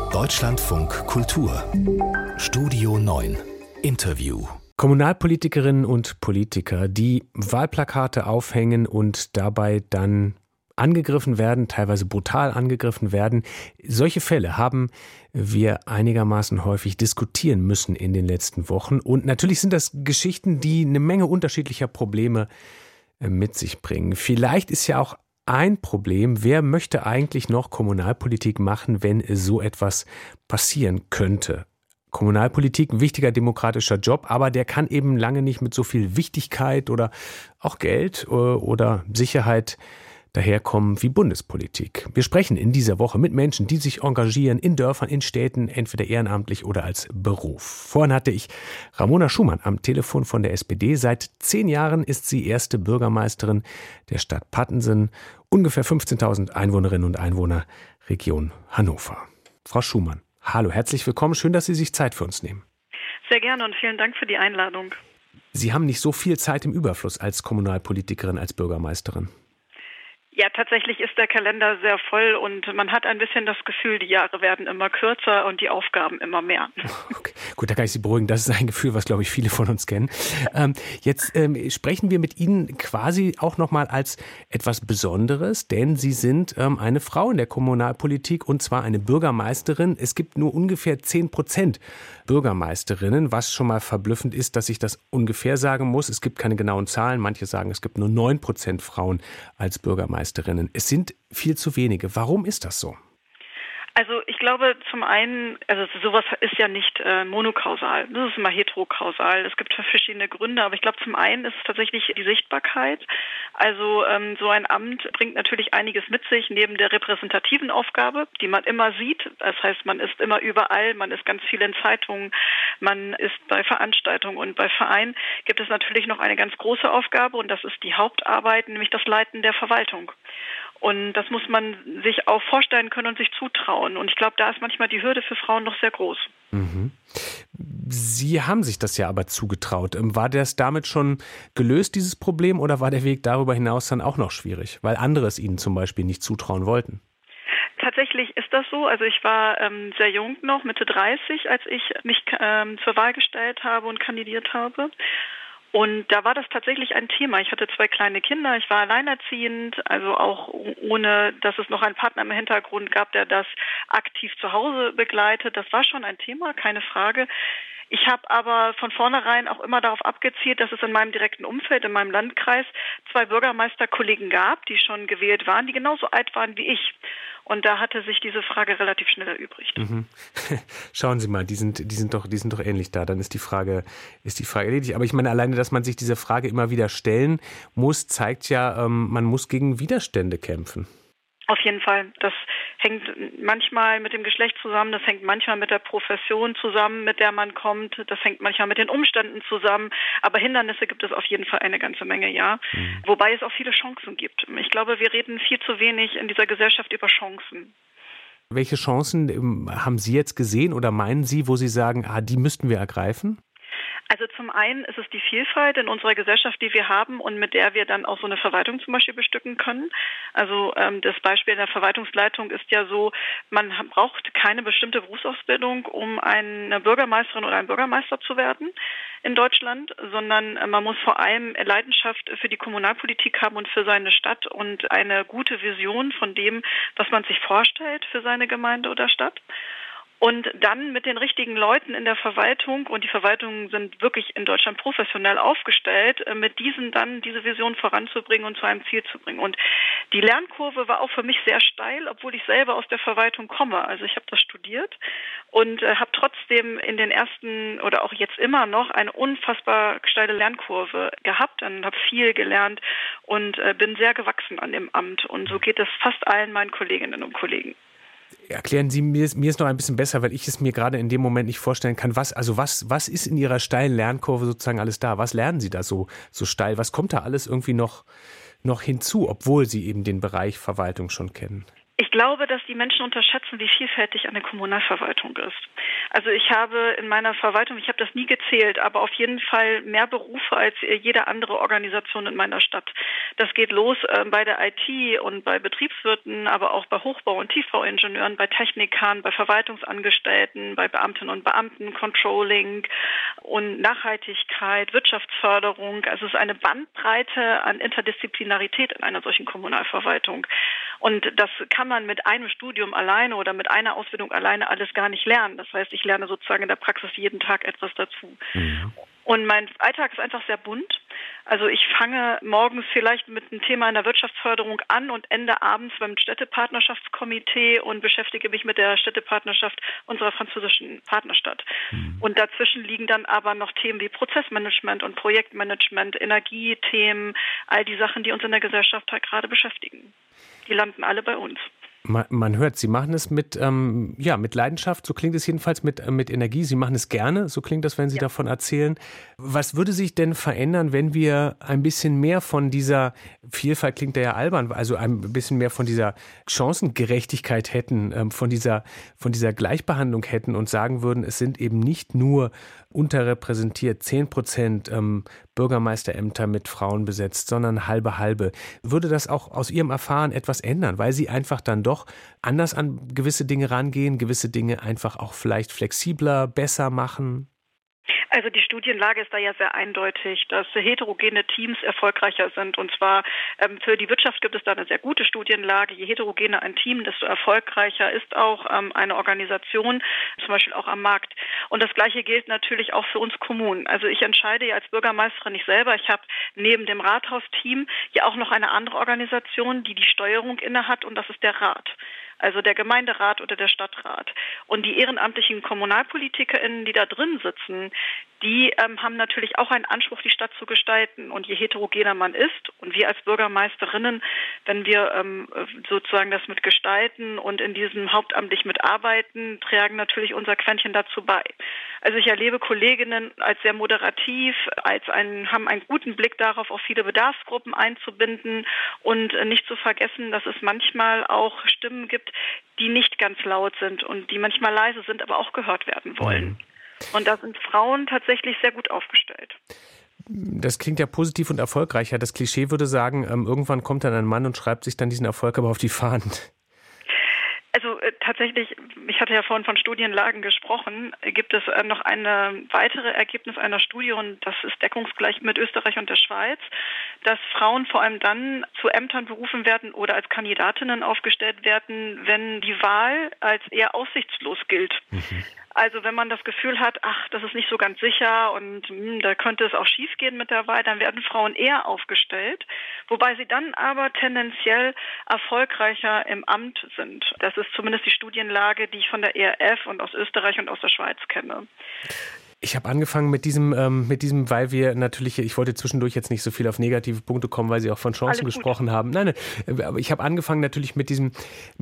Deutschlandfunk Kultur Studio 9 Interview. Kommunalpolitikerinnen und Politiker, die Wahlplakate aufhängen und dabei dann angegriffen werden, teilweise brutal angegriffen werden. Solche Fälle haben wir einigermaßen häufig diskutieren müssen in den letzten Wochen. Und natürlich sind das Geschichten, die eine Menge unterschiedlicher Probleme mit sich bringen. Vielleicht ist ja auch ein Problem, wer möchte eigentlich noch Kommunalpolitik machen, wenn so etwas passieren könnte? Kommunalpolitik, ein wichtiger demokratischer Job, aber der kann eben lange nicht mit so viel Wichtigkeit oder auch Geld oder Sicherheit daherkommen wie Bundespolitik. Wir sprechen in dieser Woche mit Menschen, die sich engagieren in Dörfern, in Städten, entweder ehrenamtlich oder als Beruf. Vorhin hatte ich Ramona Schumann am Telefon von der SPD. Seit 10 Jahren ist sie erste Bürgermeisterin der Stadt Pattensen, ungefähr 15.000 Einwohnerinnen und Einwohner, Region Hannover. Frau Schumann, hallo, herzlich willkommen. Schön, dass Sie sich Zeit für uns nehmen. Sehr gerne und vielen Dank für die Einladung. Sie haben nicht so viel Zeit im Überfluss als Kommunalpolitikerin, als Bürgermeisterin. Ja, tatsächlich ist der Kalender sehr voll und man hat ein bisschen das Gefühl, die Jahre werden immer kürzer und die Aufgaben immer mehr. Okay. Gut, da kann ich Sie beruhigen. Das ist ein Gefühl, was, glaube ich, viele von uns kennen. Jetzt sprechen wir mit Ihnen quasi auch nochmal als etwas Besonderes, denn Sie sind eine Frau in der Kommunalpolitik und zwar eine Bürgermeisterin. Es gibt nur ungefähr 10% Bürgermeisterinnen, was schon mal verblüffend ist, dass ich das ungefähr sagen muss. Es gibt keine genauen Zahlen. Manche sagen, es gibt nur 9% Frauen als Bürgermeisterinnen. Es sind viel zu wenige. Warum ist das so? Also ich glaube zum einen, also sowas ist ja nicht monokausal, das ist immer heterokausal. Es gibt verschiedene Gründe, aber ich glaube zum einen ist es tatsächlich die Sichtbarkeit. Also so ein Amt bringt natürlich einiges mit sich, neben der repräsentativen Aufgabe, die man immer sieht. Das heißt, man ist immer überall, man ist ganz viel in Zeitungen, man ist bei Veranstaltungen und bei Vereinen gibt es natürlich noch eine ganz große Aufgabe und das ist die Hauptarbeit, nämlich das Leiten der Verwaltung. Und das muss man sich auch vorstellen können und sich zutrauen. Und ich glaube, da ist manchmal die Hürde für Frauen noch sehr groß. Mhm. Sie haben sich das ja aber zugetraut. War das damit schon gelöst, dieses Problem, oder war der Weg darüber hinaus dann auch noch schwierig, weil andere es Ihnen zum Beispiel nicht zutrauen wollten? Tatsächlich ist das so. Also ich war sehr jung noch, Mitte 30, als ich mich zur Wahl gestellt habe und kandidiert habe. Und da war das tatsächlich ein Thema. Ich hatte 2 kleine Kinder, ich war alleinerziehend, also auch ohne, dass es noch einen Partner im Hintergrund gab, der das aktiv zu Hause begleitet. Das war schon ein Thema, keine Frage. Ich habe aber von vornherein auch immer darauf abgezielt, dass es in meinem direkten Umfeld, in meinem Landkreis, 2 Bürgermeisterkollegen gab, die schon gewählt waren, die genauso alt waren wie ich. Und da hatte sich diese Frage relativ schnell erübrigt. Mhm. Schauen Sie mal, die sind doch ähnlich da. Dann ist die Frage erledigt. Aber ich meine, alleine, dass man sich diese Frage immer wieder stellen muss, zeigt ja, man muss gegen Widerstände kämpfen. Auf jeden Fall. Das hängt manchmal mit dem Geschlecht zusammen, das hängt manchmal mit der Profession zusammen, mit der man kommt, das hängt manchmal mit den Umständen zusammen, aber Hindernisse gibt es auf jeden Fall eine ganze Menge, ja. Mhm. Wobei es auch viele Chancen gibt. Ich glaube, wir reden viel zu wenig in dieser Gesellschaft über Chancen. Welche Chancen haben Sie jetzt gesehen oder meinen Sie, wo Sie sagen, die müssten wir ergreifen? Also zum einen ist es die Vielfalt in unserer Gesellschaft, die wir haben und mit der wir dann auch so eine Verwaltung zum Beispiel bestücken können. Also das Beispiel in der Verwaltungsleitung ist ja so, man braucht keine bestimmte Berufsausbildung, um eine Bürgermeisterin oder ein Bürgermeister zu werden in Deutschland, sondern man muss vor allem Leidenschaft für die Kommunalpolitik haben und für seine Stadt und eine gute Vision von dem, was man sich vorstellt für seine Gemeinde oder Stadt. Und dann mit den richtigen Leuten in der Verwaltung, und die Verwaltungen sind wirklich in Deutschland professionell aufgestellt, mit diesen dann diese Vision voranzubringen und zu einem Ziel zu bringen. Und die Lernkurve war auch für mich sehr steil, obwohl ich selber aus der Verwaltung komme. Also ich habe das studiert und habe trotzdem in den ersten oder auch jetzt immer noch eine unfassbar steile Lernkurve gehabt und habe viel gelernt und bin sehr gewachsen an dem Amt. Und so geht es fast allen meinen Kolleginnen und Kollegen. Erklären Sie mir es noch ein bisschen besser, weil ich es mir gerade in dem Moment nicht vorstellen kann. Was ist in Ihrer steilen Lernkurve sozusagen alles da? Was lernen Sie da so steil? Was kommt da alles irgendwie noch hinzu, obwohl Sie eben den Bereich Verwaltung schon kennen? Ich glaube, dass die Menschen unterschätzen, wie vielfältig eine Kommunalverwaltung ist. Also ich habe in meiner Verwaltung, ich habe das nie gezählt, aber auf jeden Fall mehr Berufe als jede andere Organisation in meiner Stadt. Das geht los bei der IT und bei Betriebswirten, aber auch bei Hochbau- und Tiefbauingenieuren, bei Technikern, bei Verwaltungsangestellten, bei Beamtinnen und Beamten, Controlling und Nachhaltigkeit, Wirtschaftsförderung. Also es ist eine Bandbreite an Interdisziplinarität in einer solchen Kommunalverwaltung. Und das kann man mit einem Studium alleine oder mit einer Ausbildung alleine alles gar nicht lernen. Das heißt, ich lerne sozusagen in der Praxis jeden Tag etwas dazu. Mhm. Und mein Alltag ist einfach sehr bunt. Also ich fange morgens vielleicht mit einem Thema in der Wirtschaftsförderung an und ende abends beim Städtepartnerschaftskomitee und beschäftige mich mit der Städtepartnerschaft unserer französischen Partnerstadt. Mhm. Und dazwischen liegen dann aber noch Themen wie Prozessmanagement und Projektmanagement, Energiethemen, all die Sachen, die uns in der Gesellschaft halt gerade beschäftigen. Die landen alle bei uns. Man hört, Sie machen es mit Leidenschaft, so klingt es jedenfalls, mit Energie. Sie machen es gerne, so klingt das, wenn Sie davon erzählen. Was würde sich denn verändern, wenn wir ein bisschen mehr von dieser Vielfalt, klingt ja albern, also ein bisschen mehr von dieser Chancengerechtigkeit hätten, von dieser Gleichbehandlung hätten und sagen würden, es sind eben nicht nur unterrepräsentiert 10% Bürgermeisterämter mit Frauen besetzt, sondern halbe. Würde das auch aus Ihrem Erfahren etwas ändern, weil Sie einfach dann doch anders an gewisse Dinge rangehen, gewisse Dinge einfach auch vielleicht flexibler, besser machen? Also die Studienlage ist da ja sehr eindeutig, dass heterogene Teams erfolgreicher sind. Und zwar für die Wirtschaft gibt es da eine sehr gute Studienlage. Je heterogener ein Team, desto erfolgreicher ist auch eine Organisation, zum Beispiel auch am Markt. Und das Gleiche gilt natürlich auch für uns Kommunen. Also ich entscheide ja als Bürgermeisterin nicht selber. Ich habe neben dem Rathausteam ja auch noch eine andere Organisation, die die Steuerung innehat, und das ist der Rat. Also der Gemeinderat oder der Stadtrat. Und die ehrenamtlichen KommunalpolitikerInnen, die da drin sitzen, die haben natürlich auch einen Anspruch, die Stadt zu gestalten. Und je heterogener man ist, und wir als Bürgermeisterinnen, wenn wir sozusagen das mit gestalten und in diesem hauptamtlich mitarbeiten, tragen natürlich unser Quäntchen dazu bei. Also ich erlebe Kolleginnen als sehr moderativ, haben einen guten Blick darauf, auch viele Bedarfsgruppen einzubinden und nicht zu vergessen, dass es manchmal auch Stimmen gibt, die nicht ganz laut sind und die manchmal leise sind, aber auch gehört werden wollen. Und da sind Frauen tatsächlich sehr gut aufgestellt. Das klingt ja positiv und erfolgreich. Das Klischee würde sagen, irgendwann kommt dann ein Mann und schreibt sich dann diesen Erfolg aber auf die Fahnen. Also tatsächlich, ich hatte ja vorhin von Studienlagen gesprochen, gibt es noch eine weitere Ergebnis einer Studie, und das ist deckungsgleich mit Österreich und der Schweiz, dass Frauen vor allem dann zu Ämtern berufen werden oder als Kandidatinnen aufgestellt werden, wenn die Wahl als eher aussichtslos gilt. Mhm. Also wenn man das Gefühl hat, das ist nicht so ganz sicher und da könnte es auch schiefgehen mit der Wahl, dann werden Frauen eher aufgestellt, wobei sie dann aber tendenziell erfolgreicher im Amt sind. Das ist zumindest die Studienlage, die ich von der ERF und aus Österreich und aus der Schweiz kenne. Ich habe angefangen mit diesem, weil wir natürlich, ich wollte zwischendurch jetzt nicht so viel auf negative Punkte kommen, weil Sie auch von Chancen gesprochen haben. Nein, aber ich habe angefangen natürlich mit diesem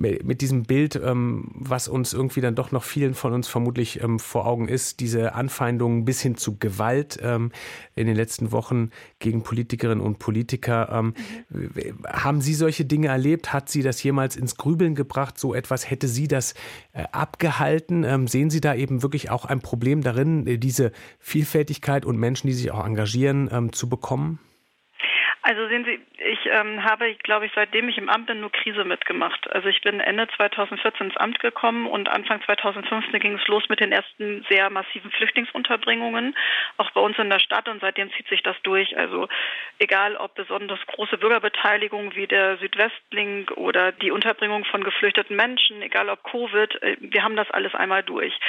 Bild, was uns irgendwie dann doch noch vielen von uns vermutlich vor Augen ist, diese Anfeindungen bis hin zu Gewalt in den letzten Wochen gegen Politikerinnen und Politiker. Haben Sie solche Dinge erlebt? Hat Sie das jemals ins Grübeln gebracht? So etwas, hätte Sie das abgehalten? Sehen Sie da eben wirklich auch ein Problem darin, diese Vielfältigkeit und Menschen, die sich auch engagieren, zu bekommen? Also sehen Sie, ich habe, glaube ich, seitdem ich im Amt bin, nur Krise mitgemacht. Also ich bin Ende 2014 ins Amt gekommen und Anfang 2015 ging es los mit den ersten sehr massiven Flüchtlingsunterbringungen, auch bei uns in der Stadt, und seitdem zieht sich das durch. Also egal, ob besonders große Bürgerbeteiligung wie der Südwestlink oder die Unterbringung von geflüchteten Menschen, egal ob Covid, wir haben das alles einmal durch.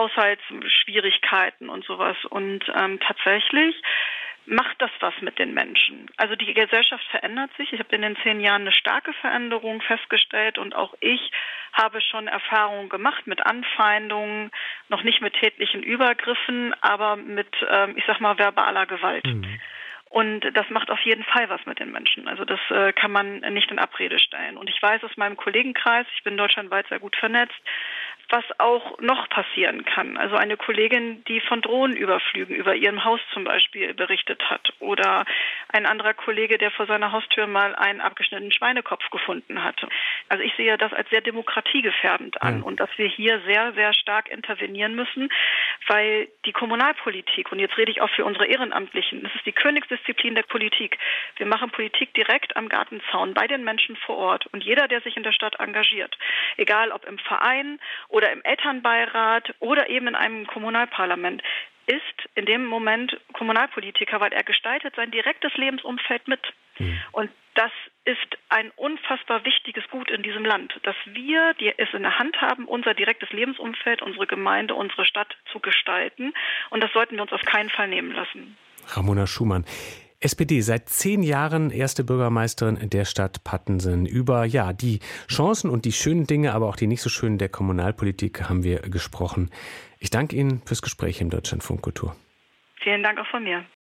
Haushaltsschwierigkeiten und sowas. Und tatsächlich macht das was mit den Menschen. Also die Gesellschaft verändert sich. Ich habe in den 10 Jahren eine starke Veränderung festgestellt, und auch ich habe schon Erfahrungen gemacht mit Anfeindungen, noch nicht mit tätlichen Übergriffen, aber mit, verbaler Gewalt. Mhm. Und das macht auf jeden Fall was mit den Menschen. Also das kann man nicht in Abrede stellen. Und ich weiß aus meinem Kollegenkreis, ich bin deutschlandweit sehr gut vernetzt, was auch noch passieren kann. Also eine Kollegin, die von Drohnenüberflügen über ihrem Haus zum Beispiel berichtet hat, oder ein anderer Kollege, der vor seiner Haustür mal einen abgeschnittenen Schweinekopf gefunden hatte. Also ich sehe das als sehr demokratiegefährdend an und dass wir hier sehr, sehr stark intervenieren müssen, weil die Kommunalpolitik, und jetzt rede ich auch für unsere Ehrenamtlichen, das ist die Königsdisziplin der Politik. Wir machen Politik direkt am Gartenzaun bei den Menschen vor Ort, und jeder, der sich in der Stadt engagiert, egal ob im Verein oder im Elternbeirat oder eben in einem Kommunalparlament, ist in dem Moment Kommunalpolitiker, weil er gestaltet sein direktes Lebensumfeld mit. Und das ist ein unfassbar wichtiges Gut in diesem Land, dass wir es in der Hand haben, unser direktes Lebensumfeld, unsere Gemeinde, unsere Stadt zu gestalten. Und das sollten wir uns auf keinen Fall nehmen lassen. Ramona Schumann, SPD, seit 10 Jahren erste Bürgermeisterin der Stadt Pattensen. Über die Chancen und die schönen Dinge, aber auch die nicht so schönen der Kommunalpolitik haben wir gesprochen. Ich danke Ihnen fürs Gespräch im Deutschlandfunk Kultur. Vielen Dank auch von mir.